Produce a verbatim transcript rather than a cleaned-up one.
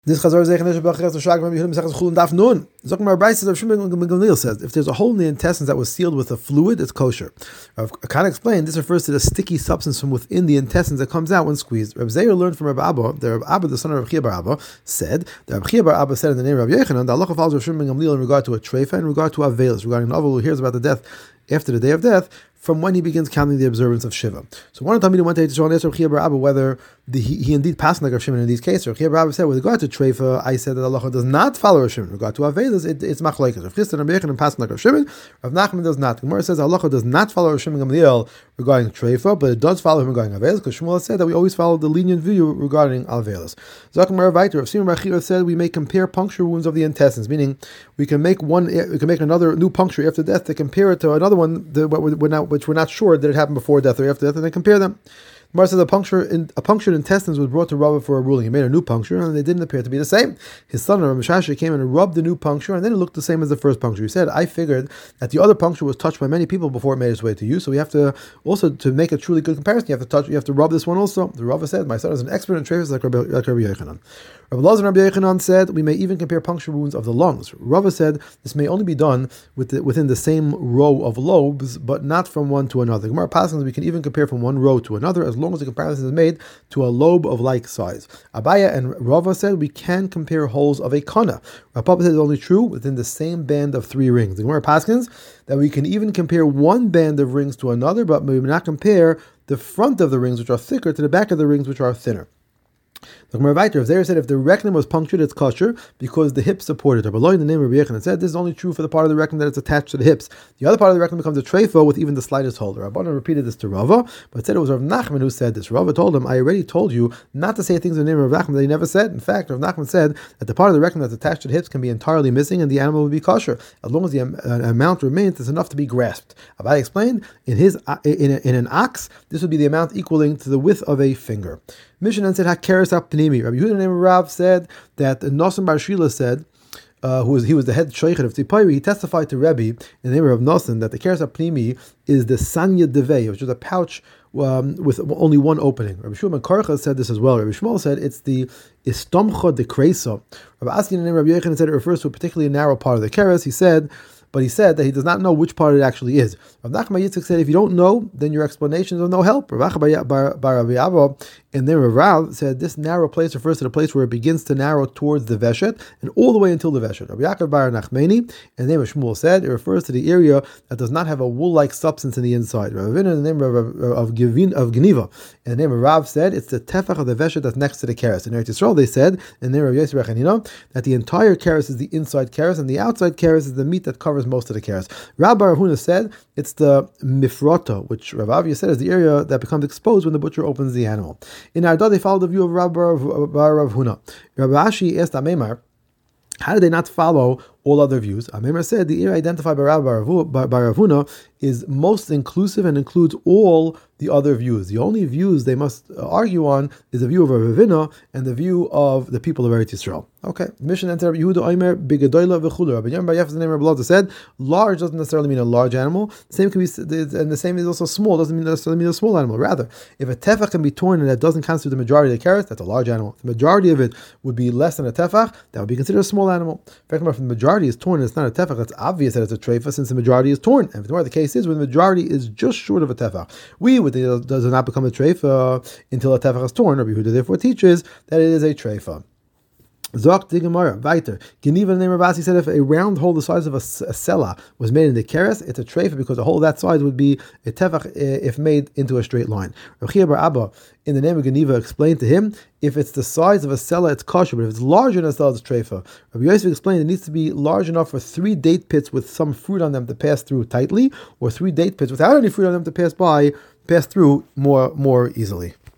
This Chazar Zeichen Esher B'Achres L'Shag Rabbi Yehuda Mesechus Chulin Daf Nun. Zokim Rabbi says, Rav Shimon ben Gamliel says, if there's a hole in the intestines that was sealed with a fluid, it's kosher. I've kind of explained, this refers to the sticky substance from within the intestines that comes out when squeezed. Rabbi Zeir learned from Rabbi Abba, that Rabbi Abba, the son of Rabbi Chia bar Abba, said, that Rabbi Chia bar Abba said in the name of Rabbi Yechanan, the halacha follows Rav Shimon ben Gamliel in regard to a treifa, in regard to avelis, regarding an avel who hears about the death after the day of death, from when he begins counting the observance of Shiva. So one of the Talmidim went to Yisrael and asked Rabbi Chia bar Abba whether the, he, he indeed passed like Rav Shimon in these cases. Rabbi Chia bar Abba said, with regard to treifa, I said that Allah does not follow Rav Shimon. With regard to avelis, it, it's machlokes. Rav Chisda and Rabbi Yechanan passed like Rav Shimon. Rav Nachman does not. The Gemara says Allah does not follow Rav Shimon Gamliel regarding treifa, but it does follow him regarding avelis, because Shmuel said that we always follow the lenient view regarding avelis. Zakim Ravaiter, Rav Simon bar Chia said we may compare puncture wounds of the intestines, meaning we can make one, we can make another new puncture after death to compare it to another one that we're not, which we're not sure that it happened before death or after death, and then compare them. Gemara says a puncture in, a punctured intestines was brought to Rava for a ruling. He made a new puncture, and they didn't appear to be the same. His son, Rav Mishashi, came and rubbed the new puncture, and then it looked the same as the first puncture. He said, I figured that the other puncture was touched by many people before it made its way to you, so we have to, also, to make a truly good comparison, you have to touch, you have to rub this one also. The Rava said, my son is an expert in treifas like Rabbi, like Rabbi Yechanan. Rabbi Lazar and Rabbi Yechanan said, we may even compare puncture wounds of the lungs. Rava said, this may only be done with the, within the same row of lobes, but not from one to another. Gemara passes, we can even compare from one row to another, as long as the comparison is made to a lobe of like size. Abaya and Rava said, we can compare holes of a kana. Rav Papa said it's only true within the same band of three rings. The Gemara Paskins that we can even compare one band of rings to another, but we may not compare the front of the rings, which are thicker, to the back of the rings, which are thinner. The Gemara Vayter, Zera said if the rectum was punctured, it's kosher because the hips supported it. But in the name of Rabbi Yechanan said this is only true for the part of the rectum that is attached to the hips. The other part of the rectum becomes a treifa with even the slightest hole. Rabbanan repeated this to Rava, but said it was Rav Nachman who said this. Rava told him, I already told you not to say things in the name of Rav Nachman that he never said. In fact, Rav Nachman said that the part of the rectum that's attached to the hips can be entirely missing and the animal will be kosher. As long as the um, uh, amount remains, it's enough to be grasped. Abai explained, in his uh, in, a, in an ox, this would be the amount equaling to the width of a finger. Mishnah said, Hakeres apnimi. Rabbi Yehuda, the name of Rav, said that Nosson bar Shila said, uh, who was he was the head shaykhid of Tzipayri, he testified to Rebbe in the name of Nosson that the Keres apnimi is the sanya devei, which is a pouch um, with only one opening. Rabbi Shmuel ben Karcha said this as well. Rabbi Shmuel said it's the istomcha de kreisa. Rabbi Askin, in the name of Rabbi Yechanan, said it refers to a particularly narrow part of the Keres. He said, but he said that he does not know which part it actually is. Rav Nachman Yitzchak said, if you don't know, then your explanation is of no help. Rav Acha bar Rabbi Abba, and then Rav said, this narrow place refers to the place where it begins to narrow towards the Veshet, and all the way until the Veshet. Rabbi Yaakov bar Nachmani, and the name of Shmuel said, it refers to the area that does not have a wool-like substance in the inside. Rav Avinu, in the name of, of, Givin, of Geniva, and the name of Rav said, it's the tefach of the Veshet that's next to the Keres. In Eretz Yisrael, they said, in the name of Yosef Rechanina, that the entire Keres is the inside Keres, and the outside Keres is the meat that covers most of the Keres. Rabbi Rav Huna said it's the mifrota, which Rav Avia said is the area that becomes exposed when the butcher opens the animal. In Arda, they followed the view of Rabbi Rav Huna. Rabbi Ashi asked Amemar, how did they not follow all other views? Amemar said the area identified by Rabbi Rav Huna is most inclusive and includes all the other views. The only views they must argue on is the view of Rav Avina and the view of the people of Eretz Yisrael. Okay, mission entered Yehuda Omer Bigadoila v'chulu. Rabbi Yom Bar Yaf's the name of Rabbi Lazar said large doesn't necessarily mean a large animal. The same can be, and the same is also small doesn't mean necessarily mean a small animal. Rather, if a tefach can be torn and that doesn't constitute the majority of the carrots, that's a large animal. If the majority of it would be less than a tefach, that would be considered a small animal. In fact, if the majority is torn and it's not a tefach, it's obvious that it's a treifa since the majority is torn. And the case is when the majority is just short of a tefach, we would it does not become a treifa until a tefach is torn. Rabbi Yehuda therefore teaches that it is a treifa. Zok the Gemara, weiter. Geniva, the name of Rabbi said if a round hole the size of a, a sela was made in the keres, it's a treifa because a hole that size would be a tefach if made into a straight line. Rabbi Chia bar Abba, in the name of Geniva, explained to him, if it's the size of a sela, it's kosher, but if it's larger than a sela, it's treifa. Rabbi Yosef explained it needs to be large enough for three date pits with some fruit on them to pass through tightly, or three date pits without any fruit on them to pass by, pass through more, more easily.